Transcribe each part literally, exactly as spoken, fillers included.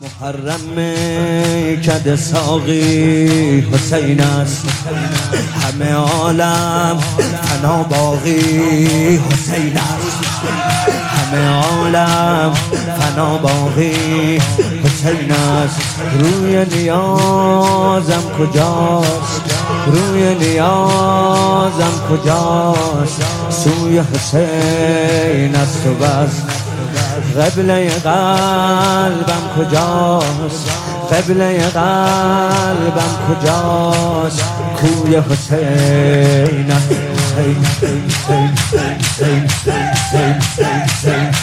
محرم کد ساقی حسین است، همه عالم فنا باقی حسین است، همه عالم فنا باقی حسین است. روی نیازم کجاست، روی نیازم کجاست، سوی حسین است و بس. قبله قلبم کجاست، قبله قلبم کجاست، کوی حسین است. حسین حسین حسین حسین حسین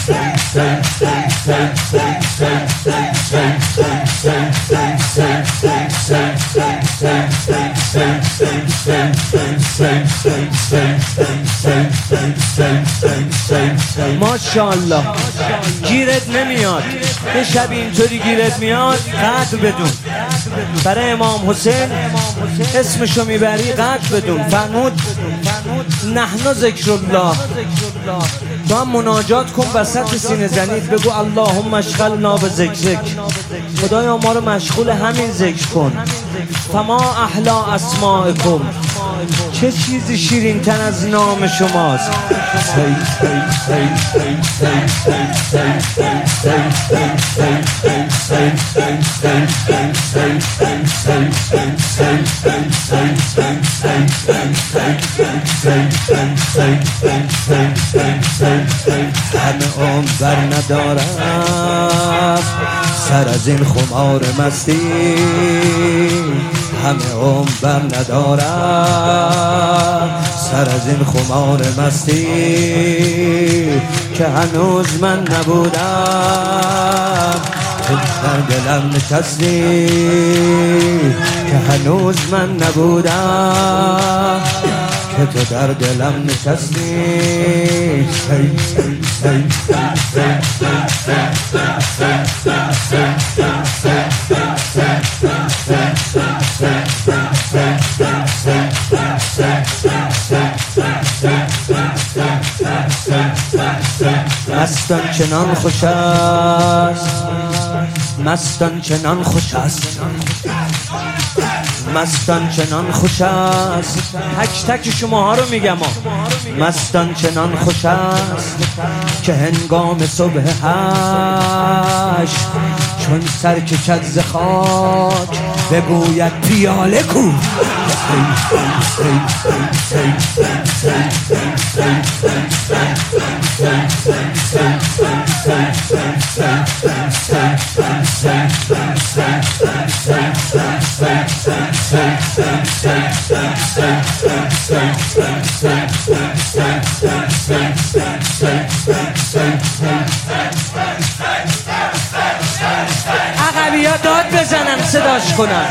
ماشاءالله. گیرت نمیاد یه شب اینطوری گیرت میاد، قدر بدون. برای امام حسین اسمشو میبری، قدر بدون. فرمود نحن ذکر الله. تو هم مناجات کن وسط سینه زنید، بگو اللهم اشغلنا به ذکرک. خدایا ما رو مشغول همین ذکر کن. فما احلا اسماءکم، چه چیزی شیرین تر از نام شماست. همه عمر بر ندارم سر از این خمار مستی، همه عمر بر ندارم سر از این خمار مستی، که هنوز من نبودم تو در دلم نشستی، که هنوز من نبودم که تو در دلم نشستی. مستان چنان خوش است، مستان چنان خوش است، مستان چنان خوش است. تک تک شماها رو میگم. مستان چنان خوش است که هنگام صبح هشت، چون سر کشد ز خاک بگوید پیاله کو. عقبی‌ها داد بزنن صداش کنن.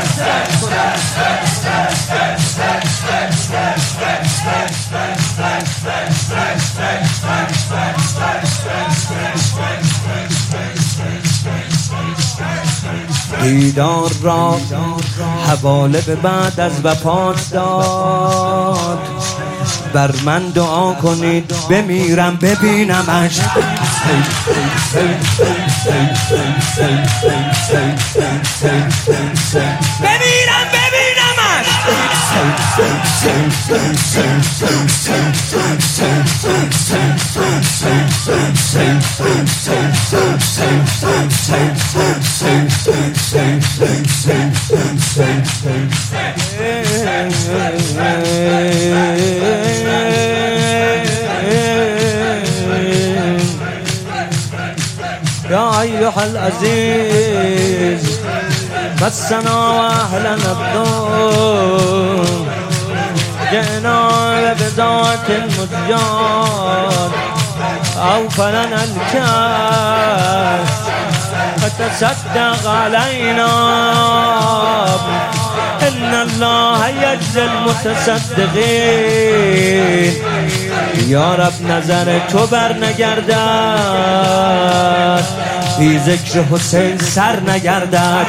دیدار را حواله به بعد از وفات داد، بر من دعا کنید بمیرم ببینمش. بمیرم ببینمش. يا أيها العزيز مسنا وأهلنا الضر، جئنا بذات المزجات أوفلنا الكاس، فتصدق علينا إن الله يجزي المتصدقين. یا رب نظر تو بر نگردد بی ذکر حسین سر نگردد.